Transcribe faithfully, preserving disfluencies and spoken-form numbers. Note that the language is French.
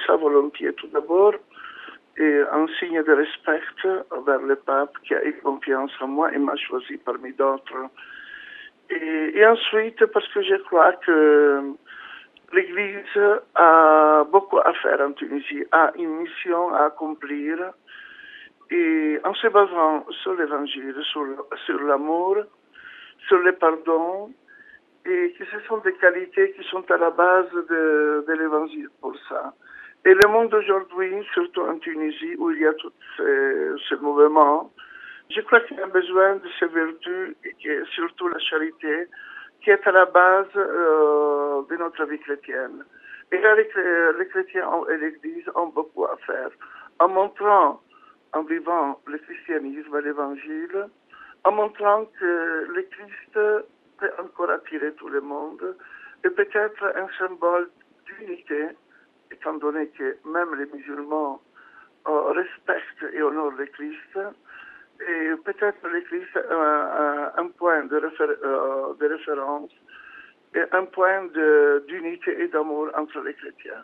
sa volonté tout d'abord, et un signe de respect envers le pape qui a eu confiance en moi et m'a choisi parmi d'autres. Et, et ensuite, parce que je crois que l'Église a beaucoup à faire en Tunisie, a une mission à accomplir, et en se basant sur l'Évangile, sur, sur l'amour, sur le pardon, et que ce sont des qualités qui sont à la base de, de l'Évangile pour ça. Et le monde d'aujourd'hui, surtout en Tunisie, où il y a tout ce, ce mouvement, je crois qu'il y a besoin de ces vertus, et que, surtout la charité, qui est à la base euh, de notre vie chrétienne. Et là, les, les chrétiens et l'Église ont beaucoup à faire, en montrant, en vivant le christianisme et l'Évangile, en montrant que le Christ peut encore attirer tout le monde, et peut-être un symbole d'unité, étant donné que même les musulmans euh, respectent et honorent le Christ, et peut-être le Christ est un, un point de, réfé- euh, de référence et un point de, d'unité et d'amour entre les chrétiens.